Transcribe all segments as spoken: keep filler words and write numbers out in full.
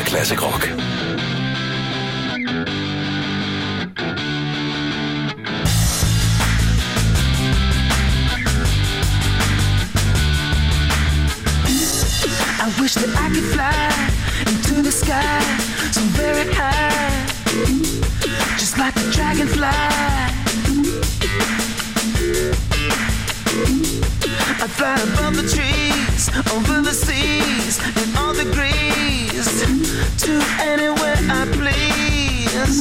Classic Rock. I wish that I could fly into the sky so very high, just like a dragonfly. I'd fly above the trees, over the seas, in all degrees, to anywhere I please.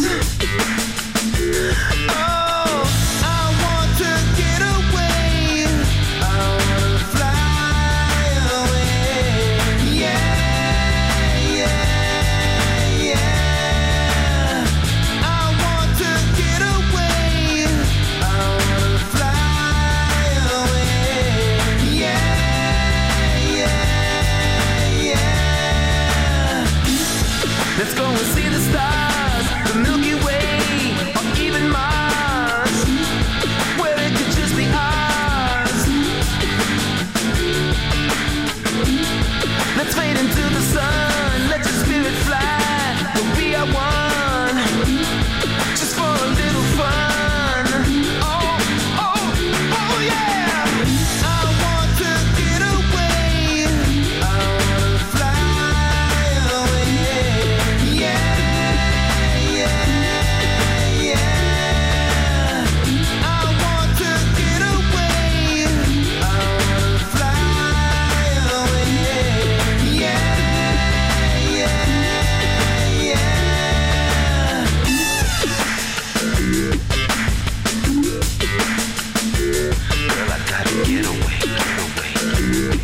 Oh, I want to get away, I want to fly away. Yeah, yeah, yeah. I want to get away, I want to fly away. Yeah, yeah, yeah. Let's go and see the stars, the Milky Way, or even Mars, where it could just be ours. Let's fade into the sun, let your spirit fly, we'll be our one, just for a little fun. Oh, oh, oh yeah. I want to get away, I want to fly away. Yeah, yeah, yeah. I want to get away, I want to fly away. Yeah, yeah, yeah. Girl, I gotta get away, get away.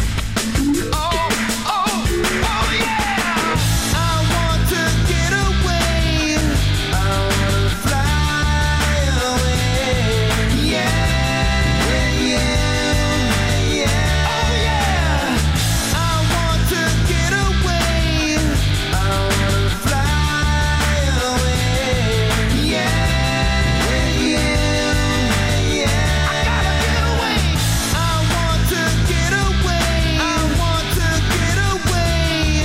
Oh, oh, oh yeah. I want to get away, I wanna fly away. Yeah, yeah, yeah. Oh yeah. I want to get away, I wanna fly away. Yeah, yeah, yeah. I gotta get away. I want to get away, I want to get away.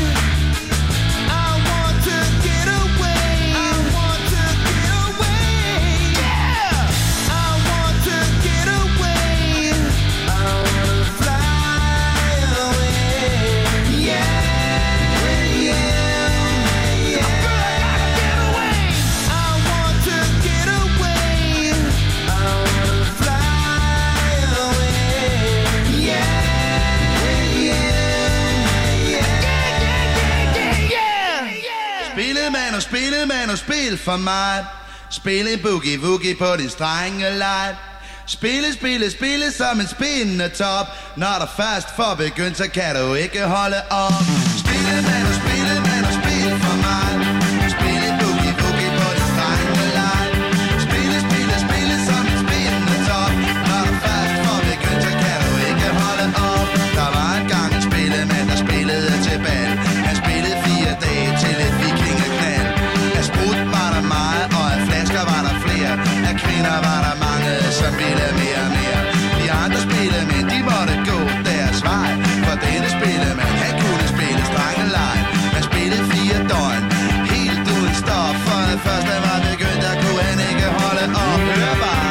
I want to get away, I want to get away. Yeah. I want to get away, I wanna fly away. Yeah, yeah, yeah. I gotta get away. I want to get away, I wanna fly away. Yeah, yeah, yeah, yeah, yeah. Spille mand og spille mand og spil for mig. Spille boogie woogie på din strengelej. Spille, spille, spille som en spindende top. Når der først får begyndt, så kan du ikke holde op. Spille mand og spille mand og spil for mig. Spille boogie woogie på din strengelej. Spille, spille, spille som en spindende top. Når der først får begyndt, så kan du ikke holde op. Der var engang en spillemand, der spillede til bal. Han spillede fire dage til et vikingeknald. Af sprut var der meget, og af flasker var der flere. Af kvinder var der mange, som ville mere og mere. De andre spillemænd, de måtte gå deres vej. For denne spillemand, han kunne spille strengelej. Han spillede fire døgn, helt uden stop. For det første var begyndt, der kunne han ikke holde op. Hør bare.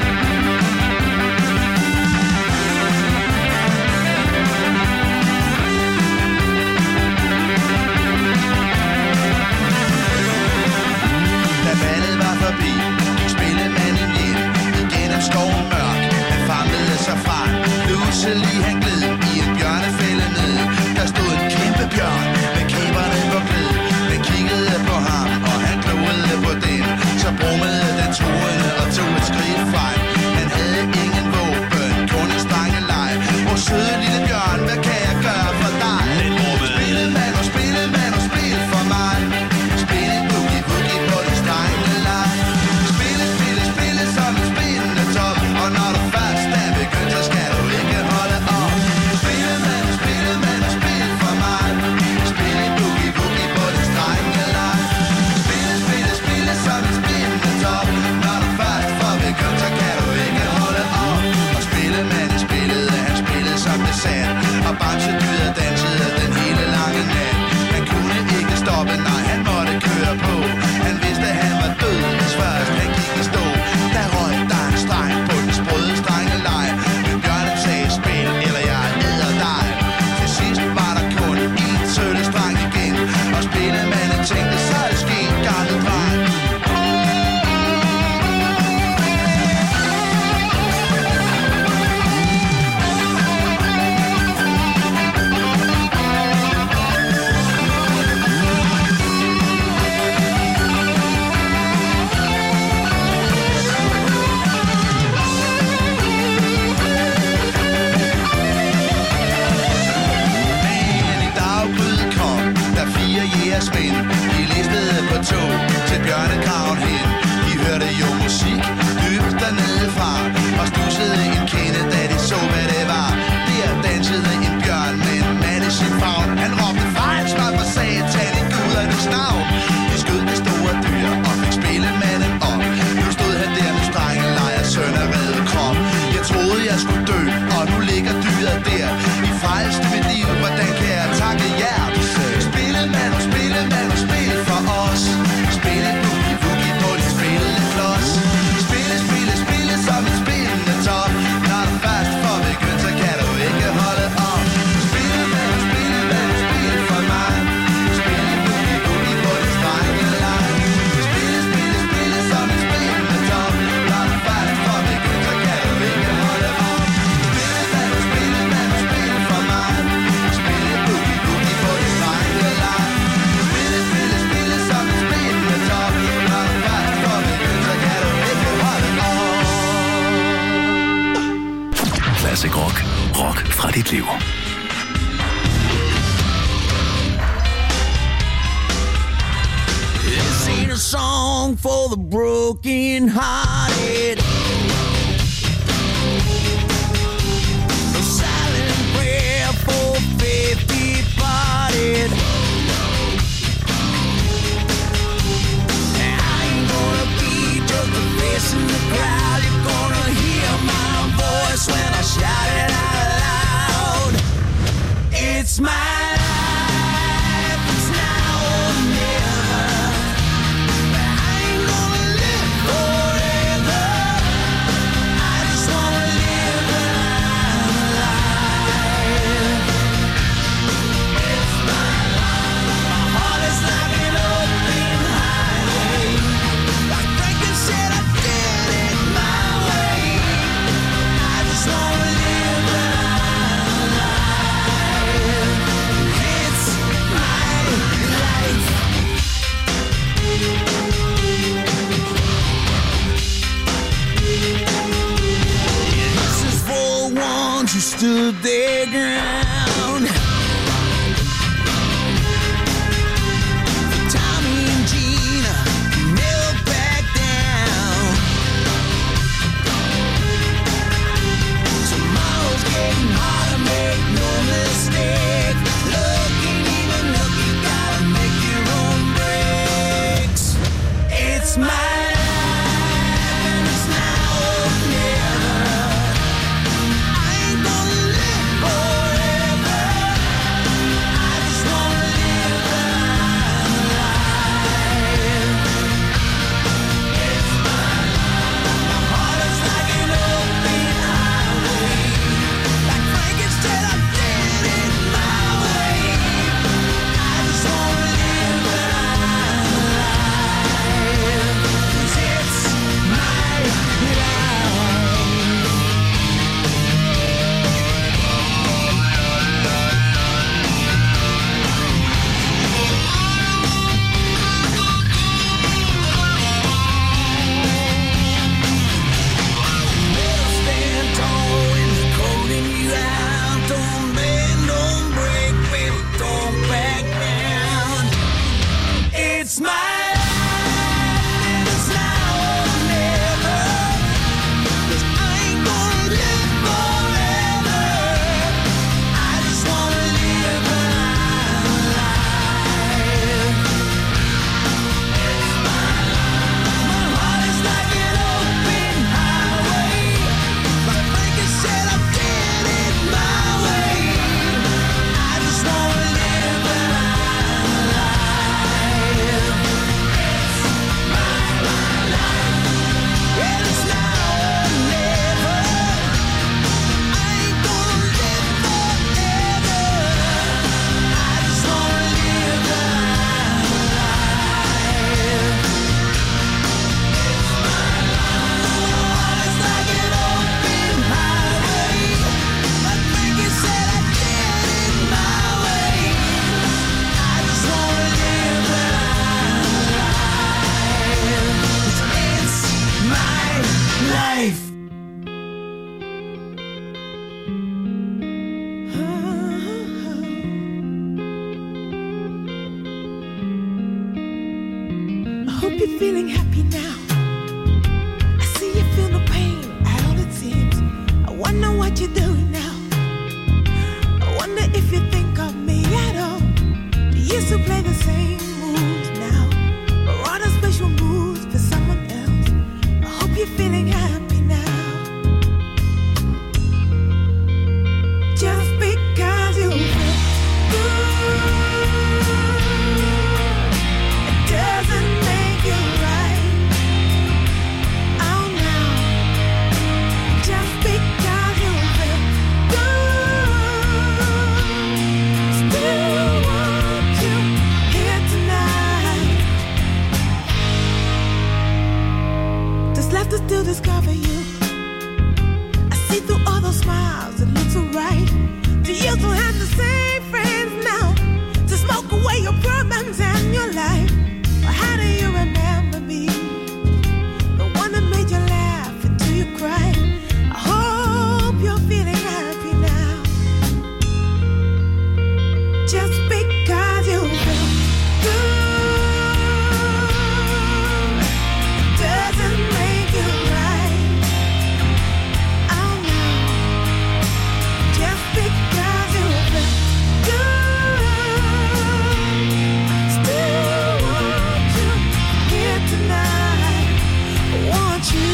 Da ballet var forbi, gik spillemanden hjem igennem skoven mørk. Han famlede sig frem, pludselig han gled i en bjørnefælde ned. Der stod en kæmpe bjørn med kæberne på gled. Den kiggede på ham, og han gloede på den. Så brummede den truende og tog et skridt frem. Han havde ingen våben, kun en strengelej. Hvor søde lille bjørn, hvad kan jeg gøre for dig? Spillemand og spillemand og spil for mig. Spille boogie woogie på din strengelej. Spille, spille, spille som en spindende top. Og når du først er begyndt, så skal du ikke holde op. Spillemand, spillemand og spil for mig. Spille boogie woogie på din strengelej. Spille, spille, spille som en spindende top. Når du først får begyndt, så kan du ikke holde op. Og spillemanden spillede, han spillede som besat. Og bamsedyret dansede den hele lange nat. Han kunne ikke stoppe stoppe, nej, han måtte køre på. Han vidste, han var død, hvis først han gik i stå. Der røg der en streng på den sprøde strengelej. Men bjørnen sagde, spil, eller jeg æder dig. Til sidst var der kun en søllestreng igen. Og spillemanden tænkte, så er det sket, gamle dreng. Jægersmænd, de listede på tog til Bjørnekraven hen. De hørte jo musik dybt dernede fra og stussede en kende, da de så, hvad det var. Der dansede en bjørn med en mand i sin favn. Han råbte fejl, smør for satan i gudernes navn. De skød det store dyr og fik spillemanden op. Nu stod han der med strengelejer, søn af reddet krop. Jeg troede, jeg skulle dø, og nu ligger dyret der. I fejlste mit liv, hvordan kan jeg takke jer? Spillemand og spillemand og spil for os. Spille boogie boogie på dit spillende klods. Spille, spille, spille som et spillende top. Når du først får begyndt, så kan du ikke holde op. Spillemand og spillemand og spil for mig. Spille boogie boogie på dit strengelej. Spille, spille, spille som et spillende top. Når du først får begyndt, så kan du ikke holde op. Spillemand og spillemand og spil for mig. Spille boogie boogie på dit strengelej. Classic rock. Rock fra dit liv. This ain't a song for the broken hearted. A silent prayer for faith departed. I ain't gonna be just a face in the crowd. You're gonna hear my voice when I shout it out loud. It's my life, it's now or never. I ain't gonna live forever. you're feeling happy now. I see you feel no pain at all it seems. I wonder what you're doing now. I wonder if you think of me at all. You used to play the same moves now, or all the special moves for someone else. I hope you're feeling happy now. Just because you feel good, it doesn't make you right. Oh no. Just because you feel good, still want you here tonight. There's left to still discover you. I see through all those smiles, it looks so right. Do you still have the same friends now to smoke away your problems and your life? Or how do you remember me? The one that made you laugh until you cried. I hope you're feeling happy now. Just because you feel good doesn't make you right. Oh no. Just because you feel good, still want you here tonight. I want you.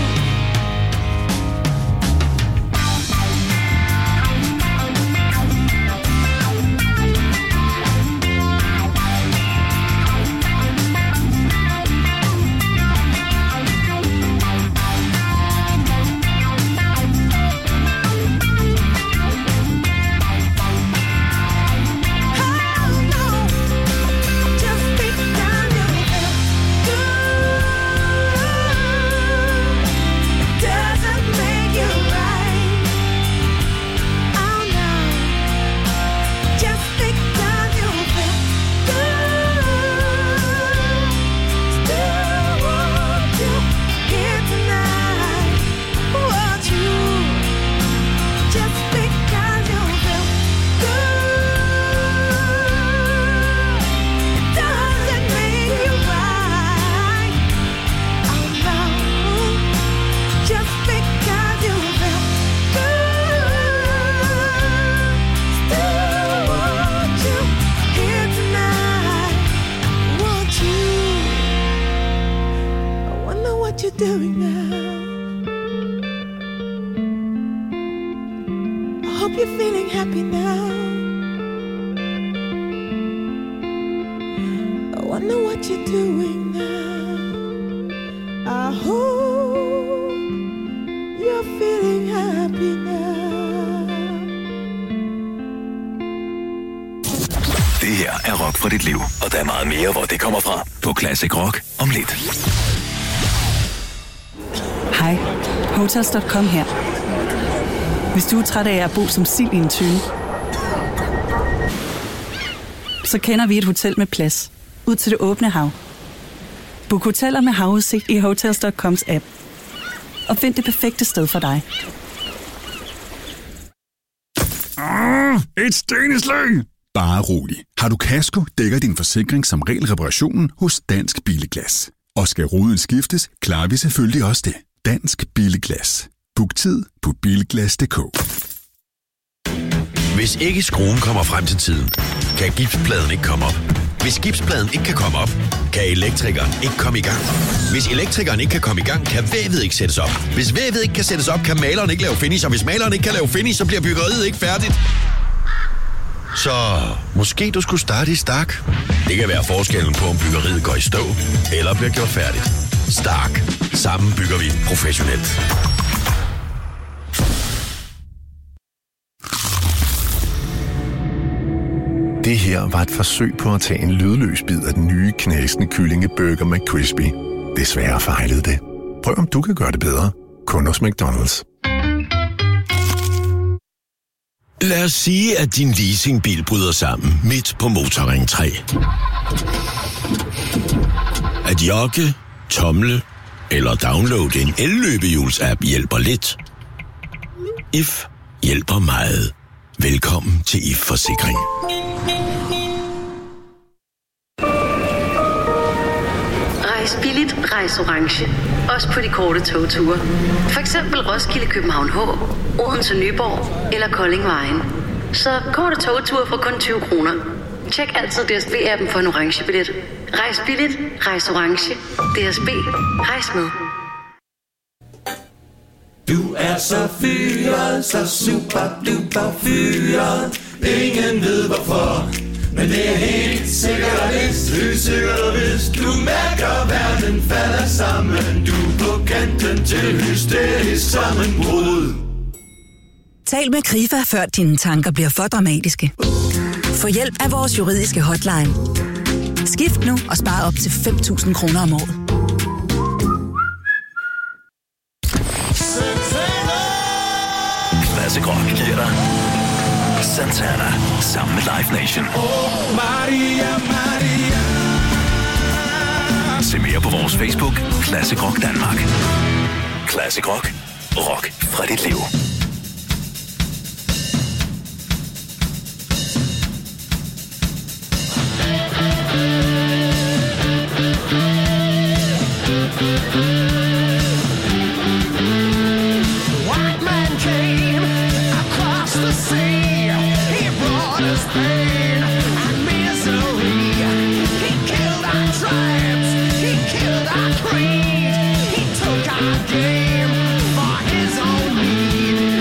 Doing now. I hope you're feeling happy now. I wonder what you're doing now. I hope you're feeling happy now. Det her er Rock for dit liv, og der er meget mere, hvor det kommer fra på Classic Rock om lidt. Hej, Hotels punktum com her. Hvis du er træt af at bo som sild i en tønde, så kender vi et hotel med plads ud til det åbne hav. Book hoteller med havudsigt i Hotels punktum coms app. Og find det perfekte sted for dig. Ah, et steneslag! Bare rolig. Har du kasko, dækker din forsikring som regel reparationen hos Dansk Billeglas. Og skal ruden skiftes, klarer vi selvfølgelig også det. Dansk Billeglas. Book tid på bilglas punktum d k. Hvis ikke skruen kommer frem til tiden, kan gipspladen ikke komme op. Hvis gipspladen ikke kan komme op, kan elektrikeren ikke komme i gang. Hvis elektrikeren ikke kan komme i gang, kan vævet ikke sættes op. Hvis vævet ikke kan sættes op, kan maleren ikke lave finish. Og hvis maleren ikke kan lave finish, så bliver byggeriet ikke færdigt. Så måske du skulle starte i Stark. Det kan være forskellen på, om byggeriet går i stå eller bliver gjort færdigt. Stark. Sammen bygger vi professionelt. Det her var et forsøg på at tage en lydløs bid af den nye knasende kyllingeburger McCrispy. Desværre fejlede det. Prøv om du kan gøre det bedre. Kun hos McDonald's. Lad os sige, at din leasingbil bryder sammen midt på Motorring tre. At jogge, tomle eller downloade en elløbehjuls-app hjælper lidt. If hjælper meget. Velkommen til If Forsikring. Rejs billigt, rejs orange. Også på de korte togture. For eksempel Roskilde, København H, Odense, Nyborg eller Kolding Vejen. Så korte togture for kun tyve kroner. Tjek altid D S B-appen for en orange billet. Rejs billigt, rejs orange. D S B, rejs med. Du er så fyret, så super duper fyret. Ingen ved hvorfor, men det er helt sikkert og vist. Helt sikkert og vist. Du mærker, verden falder sammen. Du er på kanten til hysterisk sammenbrud. Tal med Krifa, før dine tanker bliver for dramatiske. Få hjælp af vores juridiske hotline. Skift nu og spar op til fem tusind kroner om året. Classic Rock giver dig Santana sammen med Live Nation. Oh, Maria, Maria. Se mere på vores Facebook, Classic Rock Danmark. Classic Rock. Rock fra dit liv. White man came across the sea. He brought us pain and misery. He killed our tribes. He killed our creed. He took our game for his own need.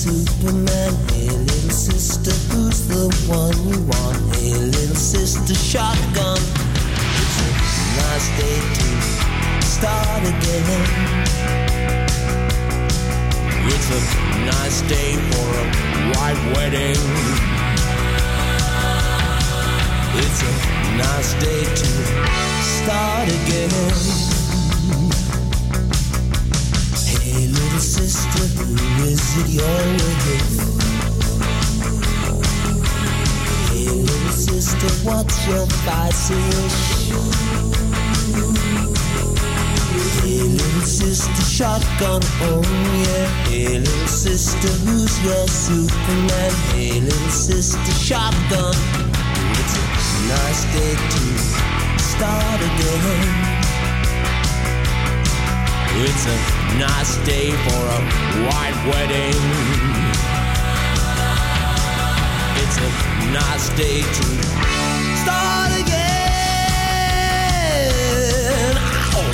Superman? Hey, little sister, who's the one you want? Hey, little sister, shotgun. It's a nice day to start again. It's a nice day for a white wedding. It's a nice day to start again. Hey, little sister, who is it you're with? Hey, little sister, what's your vice wish? Hey, little sister, shotgun, oh yeah. Hey, little sister, who's your Superman? Hey, little sister, shotgun. It's a nice day to start again. It's a nice day for a white wedding. It's a nice day to start again. Ow!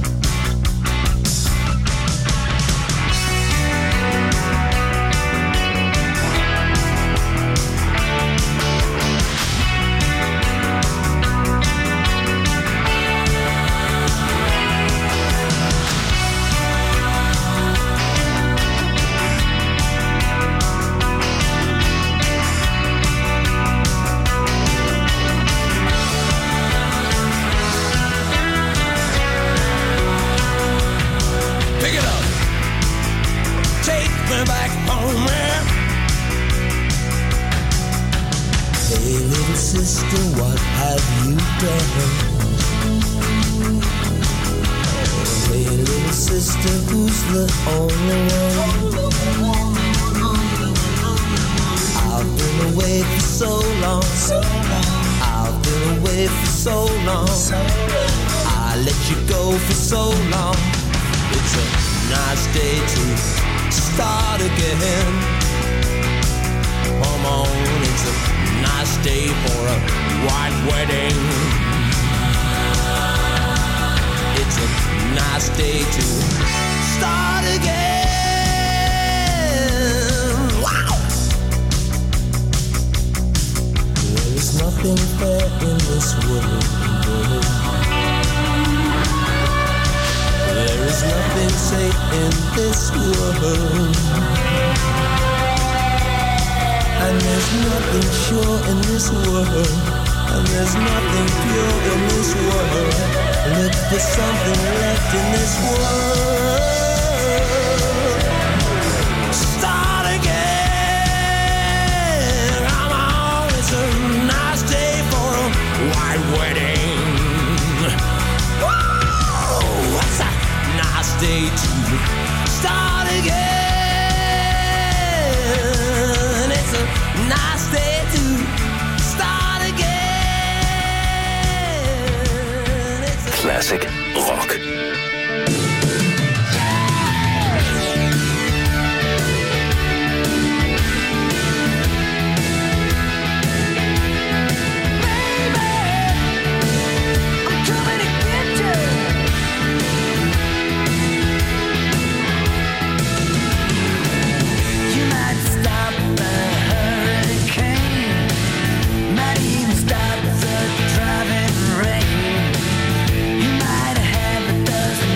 Back home, man. Hey, little sister, what have you done? Hey, little sister, who's the only one? I've been away for so long. I've been away for so long. I let you go for so long. It's a nice day to start again. Come on, it's a nice day for a white wedding. It's a nice day to start again. Wow! There is nothing fair in this world. There is nothing safe in this world. And there's nothing sure in this world. And there's nothing pure in this world. Look for something left in this world. Start again. Come on, it's a nice day for a white wedding. Whoa, what's that? Nice day to start again. It's a nice day to start again. It's a Classic rock. Stop the driving rain. You might have a dozen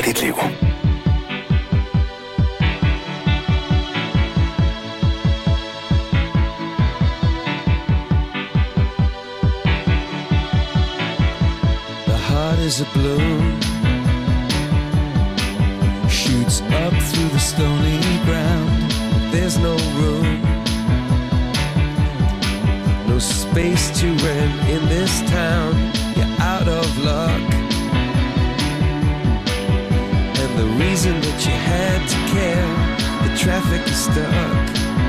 dit liv. The heart is a balloon, shoots up through the stony ground. There's no room, no space to rent in this town. You're out of luck, and the reason that you had to care, the traffic is stuck,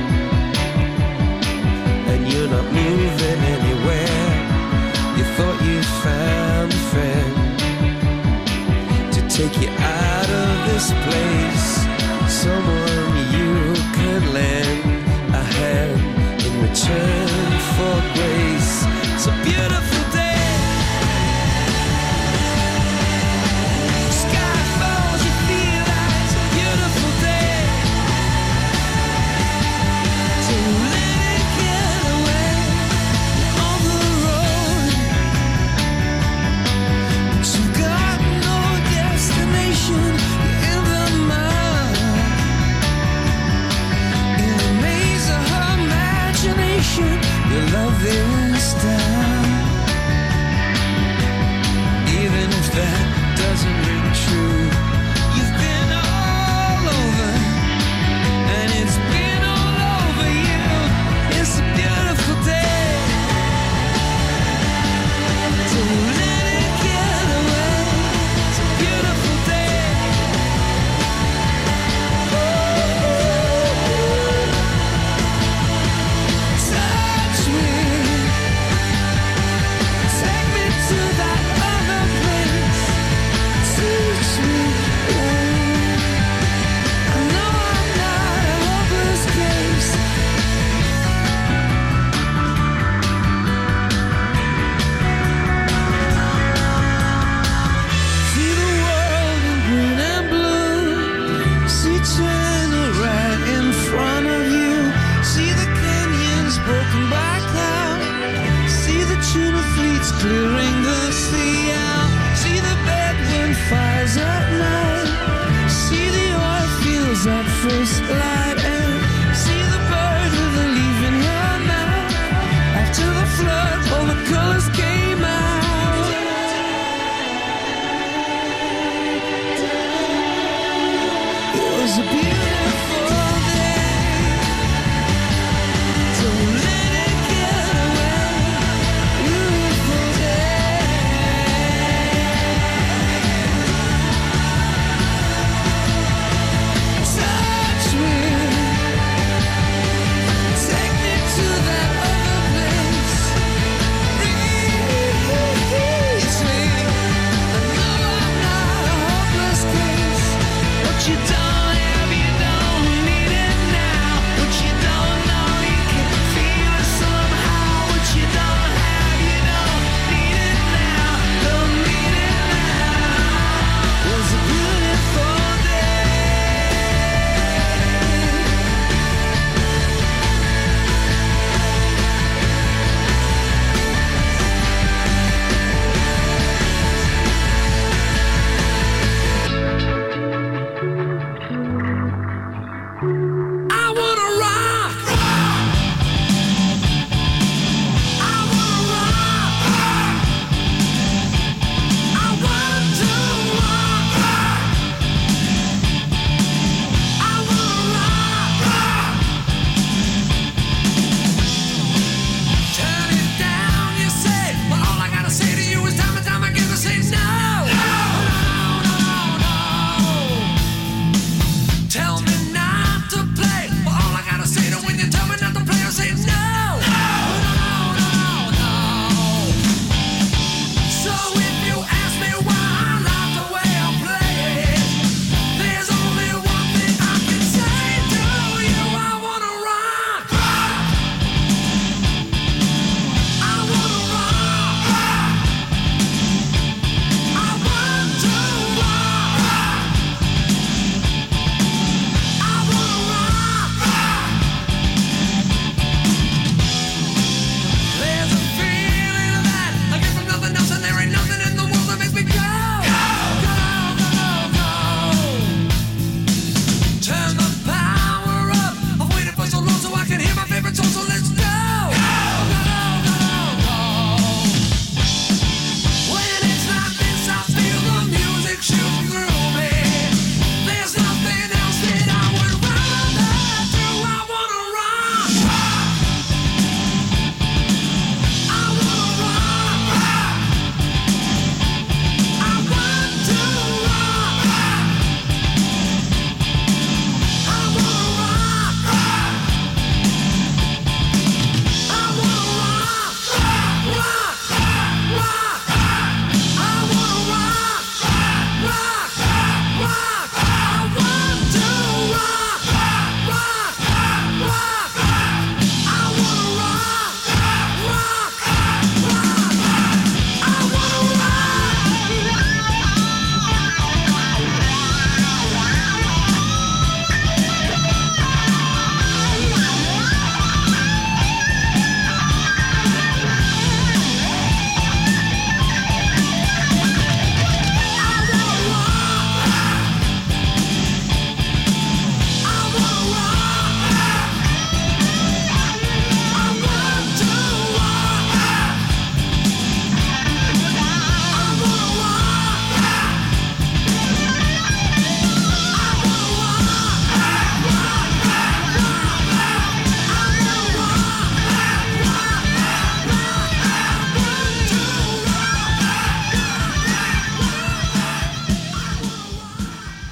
and you're not moving anywhere. You thought you found a friend to take you out of this place, someone you could lend a hand in return for grace. It's a beautiful day. Sky falls, you feel like it's a beautiful day. So let it get away on the road. But you've got no destination. You're in the mud, in the maze of her imagination. Your love is down, even if that doesn't ring true. You've been all over, and it's been all over you. It's a beautiful day. So let it get away. It's a beautiful day. Touch me, take me to that other place. Teach me, I know I'm not a hopeless case. See the world in green and blue. See China right in front of you. See the canyons broken by cloud. See the tuna fleets clearing the sea out. See the bedroom fires at night. See the oil fields at first light. And see the bird with a leaf in her mouth. After the flood, all the colors came out. It was a beautiful day. So let it get away. Beautiful day. Touch me, take me to that other place. Reach me, I know I'm not a hopeless case. What you done, have you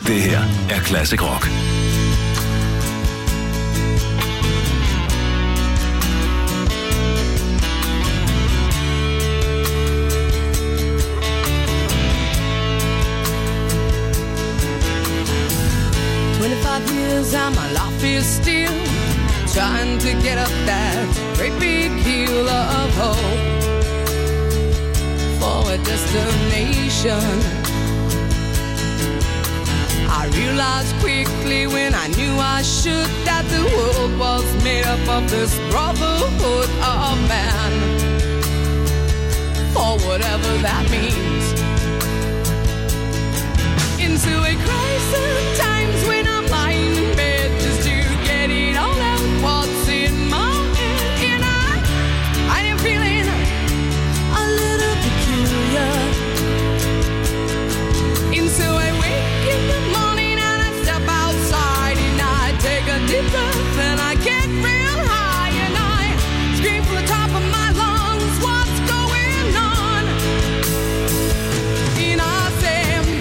Det her er Classic Rock. twenty-five years and my life is still trying to get up that great big hill of hope for a destination. I realized quickly when I knew I should that the world was made up of this brotherhood of man, or whatever that means. Into a crisis times when I'm lying in bed just to get it all out what's in my head. And I, I am feeling a little peculiar. And so I wake in the morning and I step outside and I take a deep breath and I get real high and I scream from the top of my lungs, what's going on? And I say,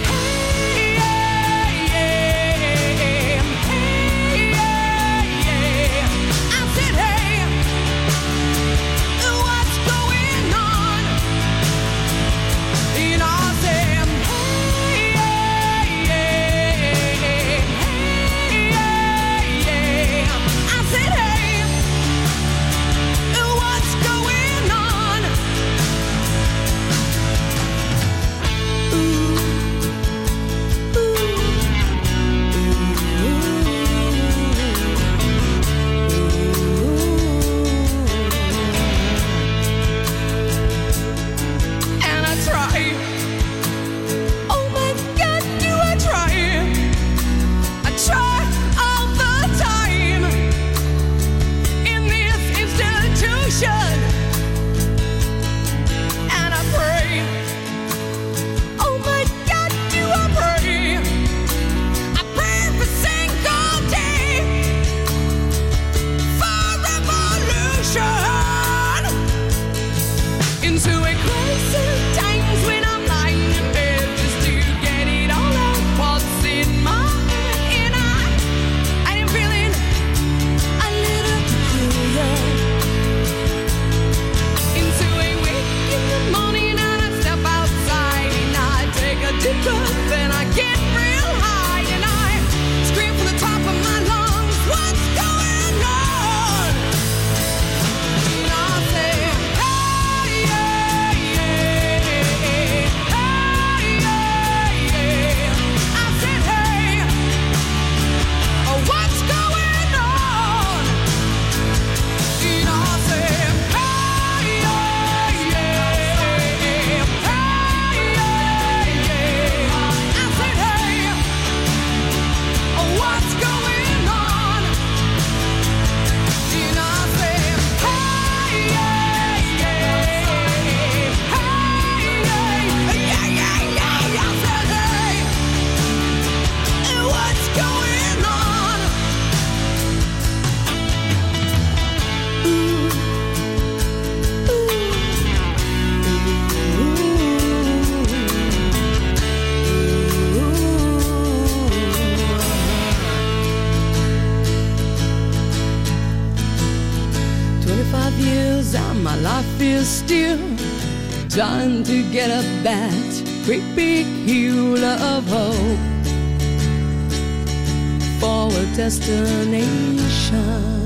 trying to get up that great big hill of hope for a destination.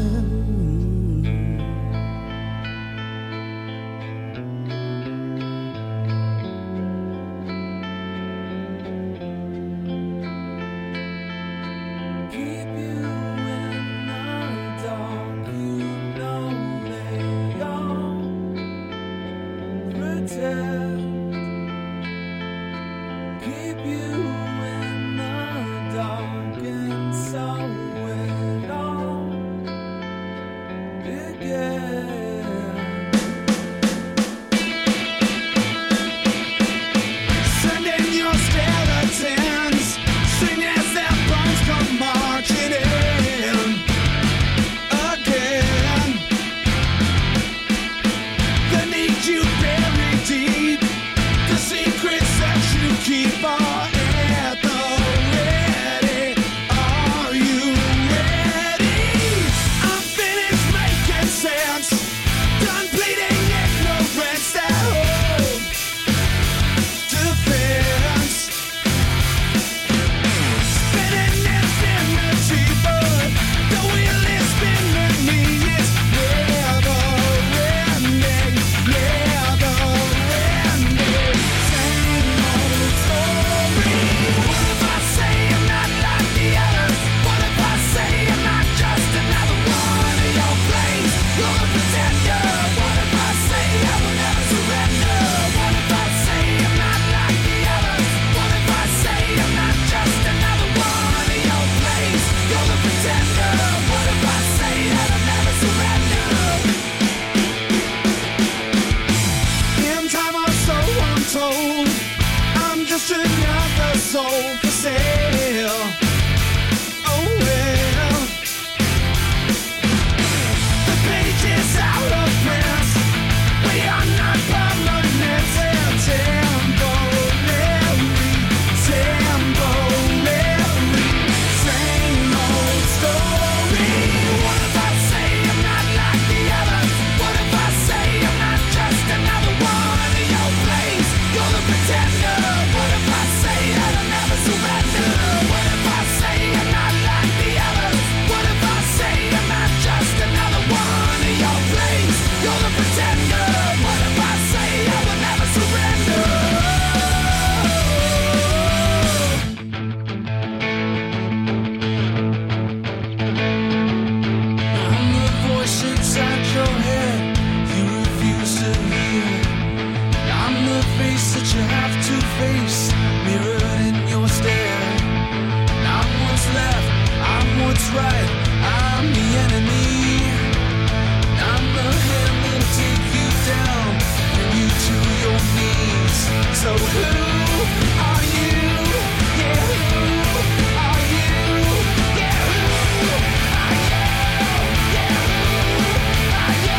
right, I'm the enemy. I'm the hand that'll take you down, bring you to your knees. So who are you? Yeah, who are you? Yeah, who are you? Yeah, who are you?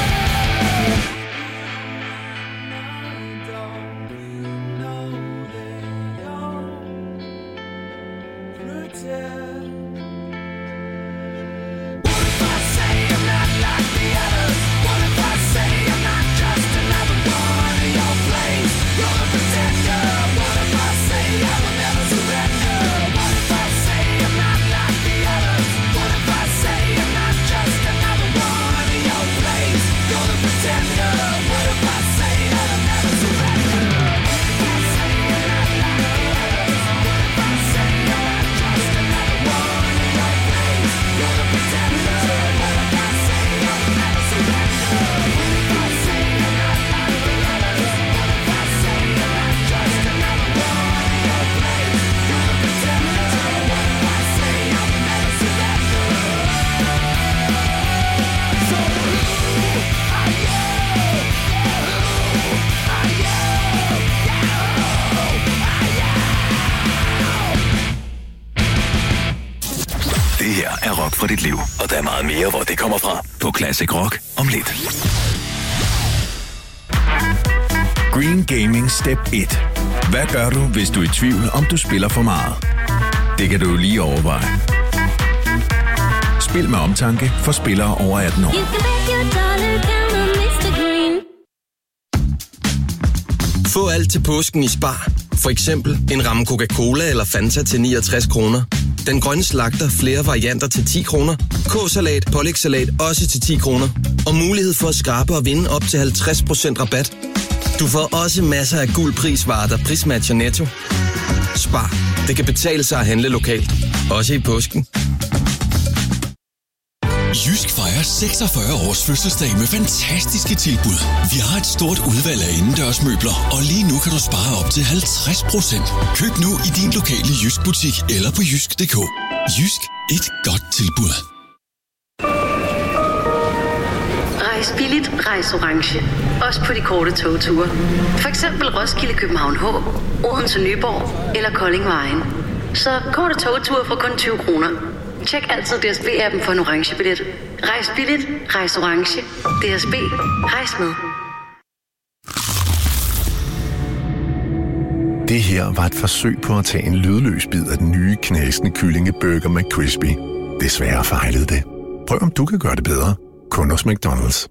Det her er Rock for dit liv, og der er meget mere, hvor det kommer fra. På Classic Rock om lidt. Green Gaming Step et. Hvad gør du, hvis du er i tvivl, om du spiller for meget? Det kan du lige overveje. Spil med omtanke for spillere over atten år. Få alt til påsken i Spar. For eksempel en ramme Coca-Cola eller Fanta til niogtres kroner. Den grønne slagter flere varianter til ti kroner. K-salat, pålægssalat også til ti kroner. Og mulighed for at skrabe og vinde op til halvtreds procent rabat. Du får også masser af guld prisvarer, der prismatcher Netto. Spar. Det kan betale sig at handle lokalt. Også i påsken. Jysk fejrer seksogfyrre års fødselsdag med fantastiske tilbud. Vi har et stort udvalg af indendørsmøbler, og lige nu kan du spare op til halvtreds procent. Køb nu i din lokale Jysk butik eller på jysk punktum d k. Jysk. Et godt tilbud. Rejs billigt, rejs orange. Også på de korte togture. For eksempel Roskilde, København H, Odense, Nyborg eller Kolding Vejen. Så korte togture for kun tyve kroner. Tjek altid D S B-appen for en orange billet. Rejs billigt, rejs orange. D S B. Rejs med. Det her var et forsøg på at tage en lydløs bid af den nye knasende kyllingeburger McCrispy. Desværre fejlede det. Prøv om du kan gøre det bedre. Kun hos McDonald's.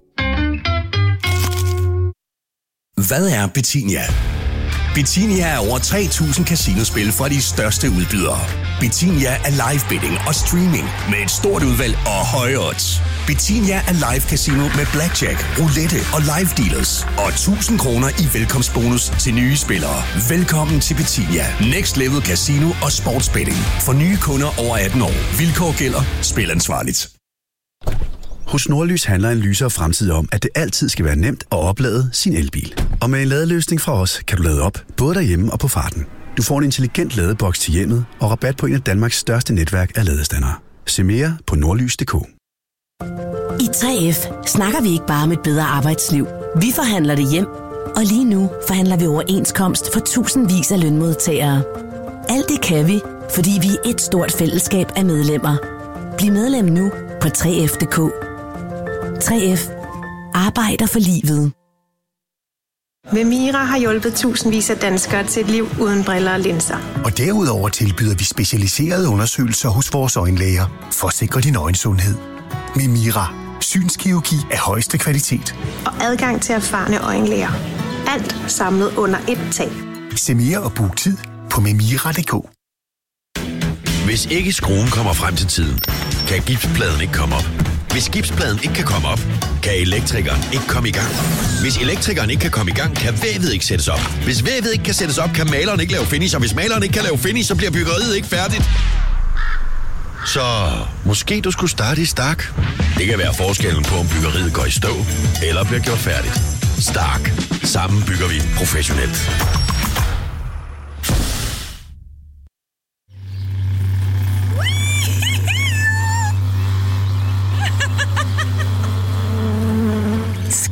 Hvad er Betinia? Betinia er over tre tusind casinospil fra de største udbydere. Betinia er live betting og streaming med et stort udvalg og høje odds. Betinia er live casino med blackjack, roulette og live dealers. Og tusind kroner i velkomstbonus til nye spillere. Velkommen til Betinia. Next Level Casino og Sportsbetting. For nye kunder over atten år. Vilkår gælder. Spil ansvarligt. Hos Nordlys handler en lysere fremtid om, at det altid skal være nemt at oplade sin elbil. Og med en ladeløsning fra os, kan du lade op, både derhjemme og på farten. Du får en intelligent ladeboks til hjemmet og rabat på en af Danmarks største netværk af ladestandere. Se mere på nordlys punktum d k. I tre F snakker vi ikke bare om et bedre arbejdsliv. Vi forhandler det hjem, og lige nu forhandler vi overenskomst for tusindvis af lønmodtagere. Alt det kan vi, fordi vi er et stort fællesskab af medlemmer. Bliv medlem nu på tre F punktum d k. tre F arbejder for livet. Vemira har hjulpet tusindvis af danskere til et liv uden briller og linser. Og derudover tilbyder vi specialiserede undersøgelser hos vores øjenlæger for at sikre din øjensundhed. Vemira. Synskirurgi af højeste kvalitet. Og adgang til erfarne øjenlæger. Alt samlet under ét tag. Se mere og book tid på memira punktum d k. Hvis ikke skruen kommer frem til tiden, kan gipspladen ikke komme op. Hvis gipspladen ikke kan komme op, kan elektrikeren ikke komme i gang. Hvis elektrikeren ikke kan komme i gang, kan vævet ikke sættes op. Hvis vævet ikke kan sættes op, kan maleren ikke lave finish. Og hvis maleren ikke kan lave finish, så bliver byggeriet ikke færdigt. Så måske du skulle starte i Stark. Det kan være forskellen på, om byggeriet går i stå eller bliver gjort færdigt. Stark. Sammen bygger vi professionelt.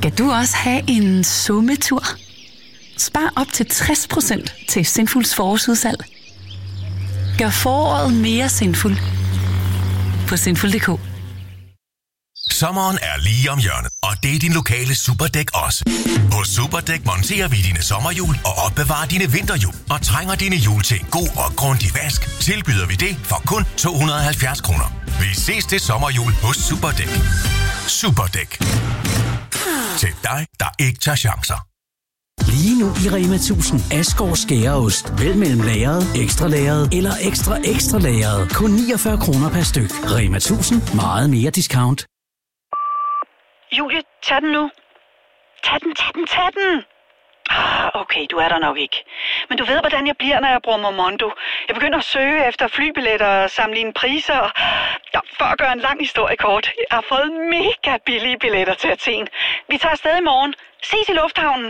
Skal du også have en sommetur? Spar op til tres procent til Sinfuls forårsudsalg. Gør foråret mere sinful på sinful punktum d k. Sommeren er lige om hjørnet, og det er din lokale Superdæk også. Hos Superdæk monterer vi dine sommerhjul og opbevarer dine vinterhjul. Og trænger dine hjul til en god og grundig vask, tilbyder vi det for kun to hundrede og halvfjerds kroner. Vi ses til sommerhjul hos Superdæk. Superdæk. Til dig, der ikke tager chancer. Lige nu i Rema tusind. Asgaard skæreost. Vælg mellem lagret, ekstra lagret eller ekstra ekstra lagret. Kun niogfyrre kroner per styk. Rema tusind. Meget mere discount. Julie, tag den nu. Tag den, tag den, tag den. Ah, okay, du er der nok ikke. Men du ved, hvordan jeg bliver, når jeg bruger Momondo. Jeg begynder at søge efter flybilletter og sammenligne priser. Og... Ja, for at gøre en lang historie kort. Jeg har fået mega billige billetter til Athen. Vi tager afsted i morgen. Ses i lufthavnen.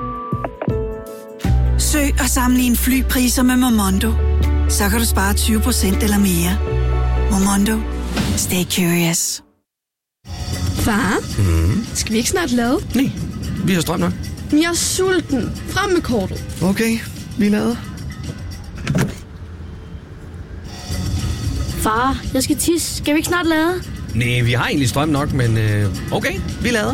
Søg og sammenlign flypriser med Momondo. Så kan du spare tyve procent eller mere. Momondo. Stay curious. Far, Mm. skal vi ikke snart lade? Nej, vi har strøm nok. Jeg er sulten. Frem med kortet. Okay, vi lader. Far, jeg skal tisse. Skal vi ikke snart lade? Nej, vi har egentlig strøm nok, men øh, okay, vi lader.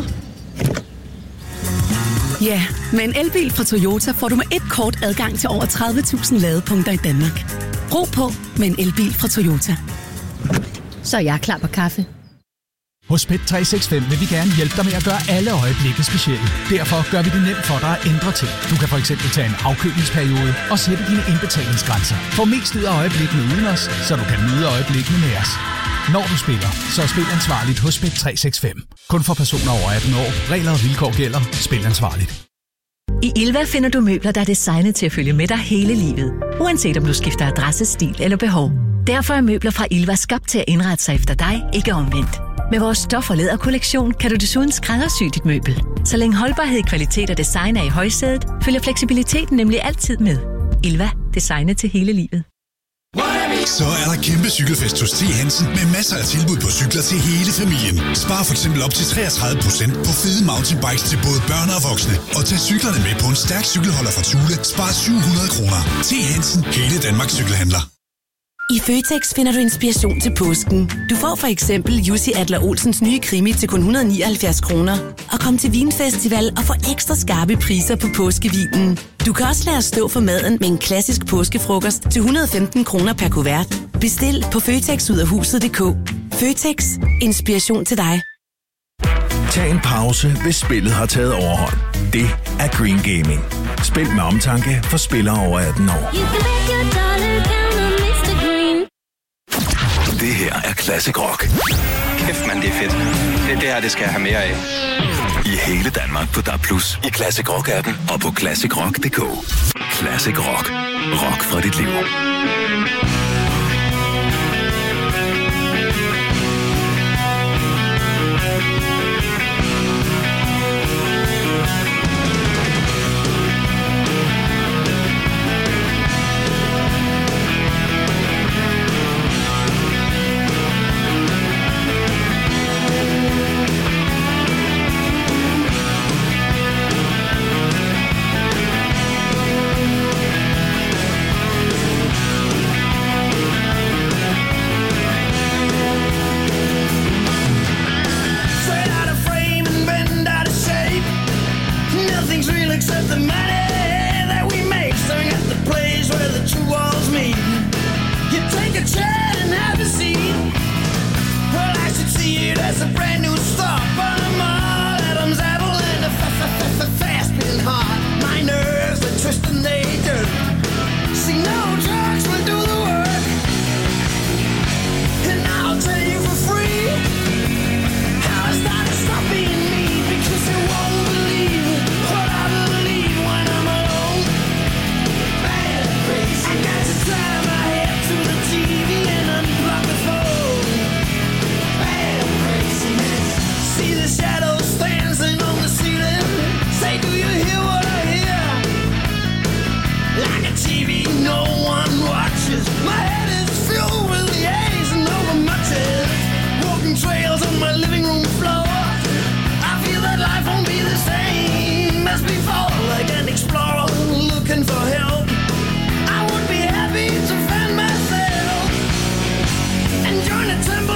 Ja, med en elbil fra Toyota får du med et kort adgang til over tredive tusind ladepunkter i Danmark. Ro på med en elbil fra Toyota. Så er jeg klar på kaffe. Hos Pet tre seks fem vil vi gerne hjælpe dig med at gøre alle øjeblikke specielle. Derfor gør vi det nemt for dig at ændre ting. Du kan for eksempel tage en afkølingsperiode og sætte dine indbetalingsgrænser. Få mest ud af øjeblikkene uden os, så du kan nyde øjeblikkene med os. Når du spiller, så spil ansvarligt hos Pet tre seks fem. Kun for personer over atten år. Regler og vilkår gælder. Spil ansvarligt. I Ilva finder du møbler, der er designet til at følge med dig hele livet. Uanset om du skifter adresse, stil eller behov. Derfor er møbler fra Ilva skabt til at indrette sig efter dig, ikke omvendt. Med vores stof- og læderkollektion kan du desuden skræddersy dit møbel. Så længe holdbarhed, kvalitet og design er i højsædet, følger fleksibiliteten nemlig altid med. Ilva. Designet til hele livet. Så er der kæmpe cykelfest hos T. Hansen med masser af tilbud på cykler til hele familien. Spar for eksempel op til treogtredive procent på fede mountainbikes til både børn og voksne. Og tag cyklerne med på en stærk cykelholder fra Thule. Spar syv hundrede kroner. T. Hansen. Hele Danmarks cykelhandler. I Føtex finder du inspiration til påsken. Du får for eksempel Jussi Adler Olsens nye krimi til kun et hundrede og nioghalvfjerds kroner. Og kom til Vinfestival og få ekstra skarpe priser på påskevinen. Du kan også lade os stå for maden med en klassisk påskefrokost til et hundrede og femten kroner per kuvert. Bestil på føtex ud af huset punktum d k. Føtex. Inspiration til dig. Tag en pause, hvis spillet har taget overhånd. Det er Green Gaming. Spil med omtanke for spillere over atten år. Det her er Classic Rock. Kæft, man, det er fedt. Det, det her, det skal jeg have mere af. I hele Danmark på D A B plus, i Classic Rock-appen og på classic rock punktum d k. Classic Rock. Rock fra dit liv.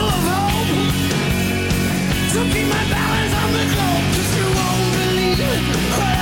of hope to keep my balance on the globe. 'Cause you won't believe what